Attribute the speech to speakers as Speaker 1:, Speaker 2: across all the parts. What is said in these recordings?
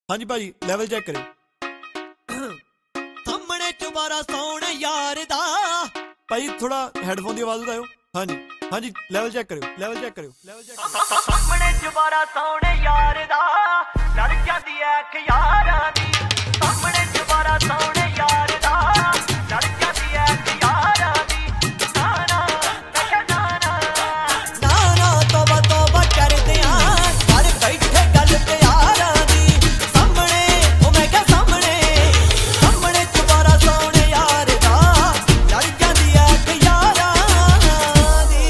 Speaker 1: ਹਾਂਜੀ ਭਾਜੀ level check ਕਰਿਓ। ਸਾਹਮਣੇ ਚੁਬਾਰਾ ਸੋਹਣੇ ਯਾਰ ਦਾ ਭਾਈ ਥੋੜਾ ਹੈਡਫੋਨ ਦੀ ਆਵਾਜ਼ ਵਧਾਇਓ। ਹਾਂਜੀ ਹਾਂਜੀ ਲੈਵਲ ਚੈੱਕ ਕਰਿਓ, ਲੈਵਲ ਚੈੱਕ ਕਰਿਓ, ਲੈਵਲ ਚੈੱਕ।
Speaker 2: ਸਾਹਮਣੇ ਚੁਬਾਰਾ ਸੋਹਣੇ ਯਾਰ ਦਾ ਲੜ ਜਾਂਦੀ ਐ ਖਿਆਰਾਂ ਦੀ। ਸਾਹਮਣੇ ਚੁਬਾਰਾ ਸੋਹਣੇ ਯਾਰ ਦਾ ਲੜ ਜਾਂਦੀ ਐ ਖਿਆਰਾਂ ਦੀ। ਨਾਨਾ ਮੈਂ ਕਿਹਾ ਨਾਨਾ
Speaker 1: ਨਾਨਾ ਤੋਬਾ ਤੋਬਾ ਕਰਦੇ ਆਂ ਘਰ ਬੈਠੇ ਗੱਲ ਪਿਆਰਾਂ ਦੀ। ਸਾਹਮਣੇ ਉਹ ਮੈਂ ਕਿਹਾ ਸਾਹਮਣੇ ਸਾਹਮਣੇ ਚੁਬਾਰਾ ਸੋਹਣੇ ਯਾਰ ਦਾ ਲੜ ਜਾਂਦੀ ਐ ਖਿਆਰਾਂ ਦੀ।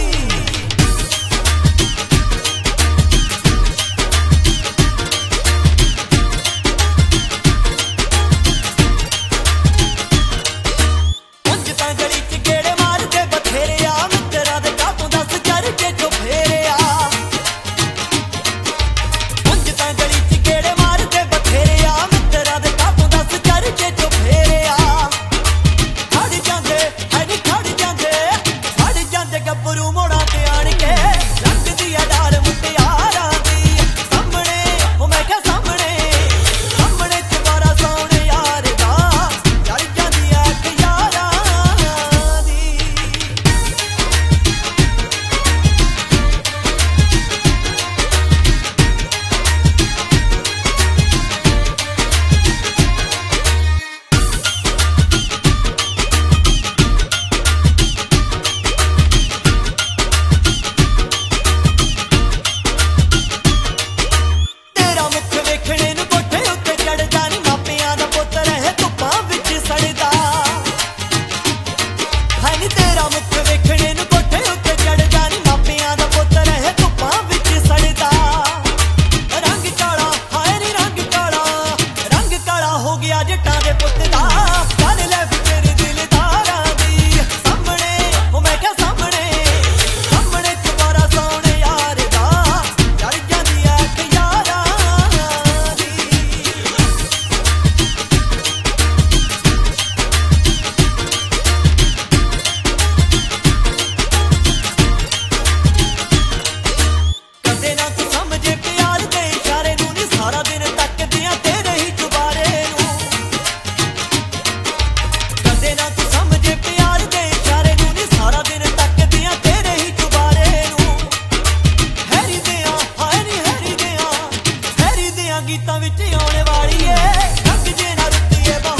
Speaker 1: ਉਂਝ ਤਾਂ ਗਲੀ ਚ ਗੇੜੇ ਮਾਰਦੇ ਬਥੇਰੇ ਆ ਮਿੱਤਰਾਂ ਦੇ ਕਾਤੋਂ ਦੱਸ ਚਰਚੇ ਚੋਂ ਫੇਰਿਆ। ਉਂਝ ਤਾਂ ਗਲੀ ਚ ਗੇੜੇ ਮਾਰਦੇ ਬਥੇਰੇ ਆ ਮਿੱਤਰਾਂ ਦੇ ਕਾਤੋਂ ਦੱਸ ਚਰਚੇ ਚੋਂ ਫੇਰਿਆ। ਖੜ ਜਾਂਦੇ ਹੈ ਨੀ ਖੜ ਜਾਂਦੇ ਗੱਭਰੂ ਮੋੜਾਂ ਤੇ ਆਣ ਕੇ ਲੱਗਦੀ ਆ ਡਾਰ ਮੁਟਿਆਰਾਂ ਦੀ। ਸਾਹਮਣੇ ਉਹ ਮੈਂ ਕਿਹਾ ਸਾਹਮਣੇ ਸਾਹਮਣੇ ਚੁਬਾਰਾ ਸੋਹਣੇ ਯਾਰ ਦਾ ਲੜ ਜਾਂਦੀ ਐ ਖਿਆਰਾਂ ਦੀ। ਤੇਰਾ ਮੁੱਖ ਵੇਖਣੇ ਨੂੰ ਕੋਠੇ ਉੱਤੇ ਚੜਦਾ ਨੀ ਮਾਪਿਆਂ ਦਾ ਪੁੱਤ ਰਹੇ ਧੁੱਪਾਂ ਵਿੱਚ ਸੜਦਾ। ਹੈ ਨੀ ਤੇਰਾ ਮੁੱਖ ਵੇਖਣੇ ਨੂੰ ਕੋਠੇ ਉੱਤੇ ਚੜਦਾ ਨੀ ਮਾਪਿਆਂ ਦਾ ਪੁੱਤ ਰਹੇ ਧੁੱਪਾਂ ਵਿੱਚ ਸੜਦਾ। ਰੰਗ ਕਾਲਾ ਹਾਏ ਨੀ ਰੰਗ ਕਾਲਾ ਹੋ ਗਿਆ ਜੱਟਾਂ ਦੇ ਪੁੱਤ ਦਾ। ਚੱਲ ਲੈ ਵੀ ਤੇਰੇ ਦਿਲਦਾਰਾਂ ਦੀ। ਸਾਹਮਣੇ ਉਹ ਮੈਂ ਕਿਹਾ ਸਾਹਮਣੇ ਸਾਹਮਣੇ ਚੁਬਾਰਾ ਸੋਹਣੇ ਯਾਰ ਦਾ ਲੜ ਜਾਂਦੀ ਐ ਖਿਆਰਾਂ ਦੀ। ਕਦੇ ਨਾ ਤੂੰ ਸਮਝੇ ਪਿਆਰ ਦੇ ਇਸ਼ਾਰੇ ਨੂੰ ਨੀ ਸਾਰਾ ਦਿਨ ਤੱਕਦੀਆਂ ਤੇਰੇ ਹੀ ਚੁਬਾਰੇ ਨੂੰ। ਕਦੇ ਨਾ ਤੂੰ ਸਮਝੇ ਪਿਆਰ ਦੇ ਇਸ਼ਾਰੇ ਨੂੰ ਨੀ ਸਾਰਾ ਦਿਨ ਤੱਕਦੀਆਂ ਤੇਰੇ ਹੀ ਚੁਬਾਰੇ ਨੂੰ। ਹੈਰੀ ਦਿਆਂ ਹਾਏ ਨੀ ਹੈਰੀ ਦਿਆਂ ਗੀਤਾਂ ਵਿੱਚ ਆਉਣ ਵਾਲੀ ਏ ਰੰਗ ਜੇ ਨਾ ਰੁੱਤੀਏ